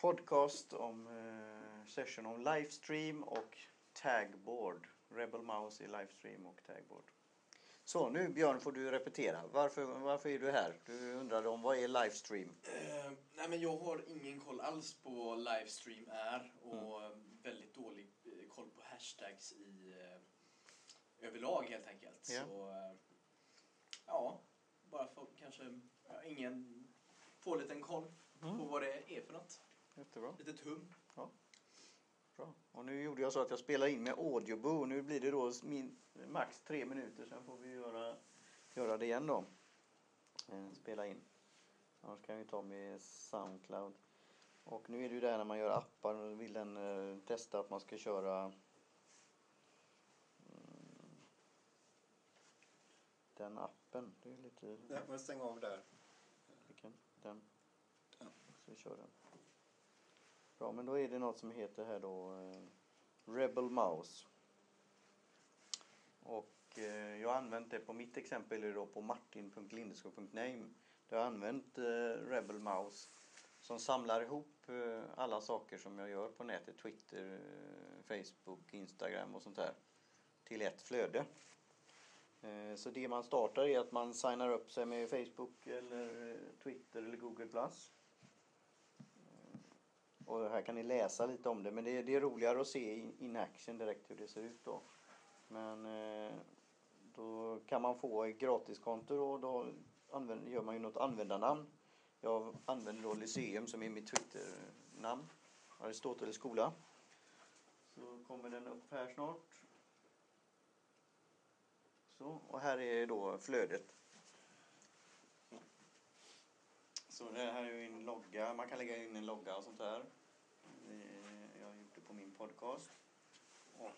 podcast om session om livestream och tagboard. Rebel Mouse i livestream och tagboard. Så nu Björn får du repetera. Varför är du här? Du undrade om vad är livestream? Nej, men jag har ingen koll alls på vad livestream är och väldigt dålig koll på hashtags i överlag helt enkelt. Ja. Så ja, bara för kanske ingen få lite koll på vad det är för något. Jättebra. Lite tum. Ja. Bra. Och nu gjorde jag så att jag spelar in med Audioboo. Nu blir det då max 3 minuter. Sen får vi göra det igen då. Spela in. Annars kan vi ta med Soundcloud. Och nu är det ju där när man gör appar. Och vill den testa att man ska köra den appen. Det är lite... Jag får stänga av där. Vilken? Den. Ja. Så vi kör den. Bra, men då är det något som heter här då Rebel Mouse. Och jag har använt det på mitt exempel då på martin.lindeskog.name. Där jag har använt Rebel Mouse som samlar ihop alla saker som jag gör på nätet. Twitter, Facebook, Instagram och sånt där. Till ett flöde. Så det man startar är att man signar upp sig med Facebook eller Twitter eller Google+. Och här kan ni läsa lite om det. Men det är roligare att se in action direkt hur det ser ut då. Men då kan man få ett gratiskonto och då gör man ju något användarnamn. Jag använder då Lyceum som är mitt Twitter-namn. Aristoteles skola. Så kommer den upp här snart. Så, och här är då flödet. Så det här är ju en logga. Man kan lägga in en logga och sånt där. Jag har gjort det på min podcast. Och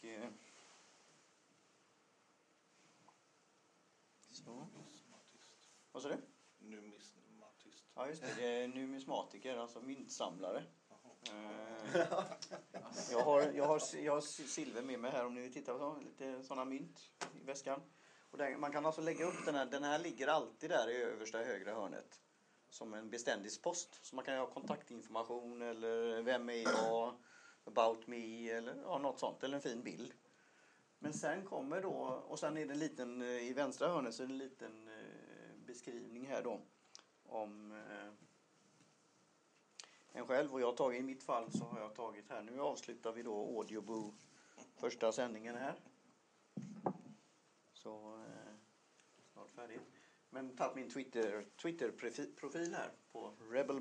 så. Vad sa du? Numismatist. Ja, just det. Det är numismatiker, alltså myntsamlare. Jag har silver med mig här om ni vill titta på lite sådana mynt i väskan. Och man kan alltså lägga upp den här. Den här ligger alltid där i översta högra hörnet. Som en beständighetspost. Så man kan ha kontaktinformation eller vem är jag, about me eller något sånt. Eller en fin bild. Men sen kommer då, och sen är det en liten, i vänstra hörnet så är det en liten beskrivning här då. Om en själv. Och jag har tagit, i mitt fall så har jag tagit här. Nu avslutar vi då Audioboo första sändningen här. Så snart färdigt. Men tagit min Twitter-profil här på Rebel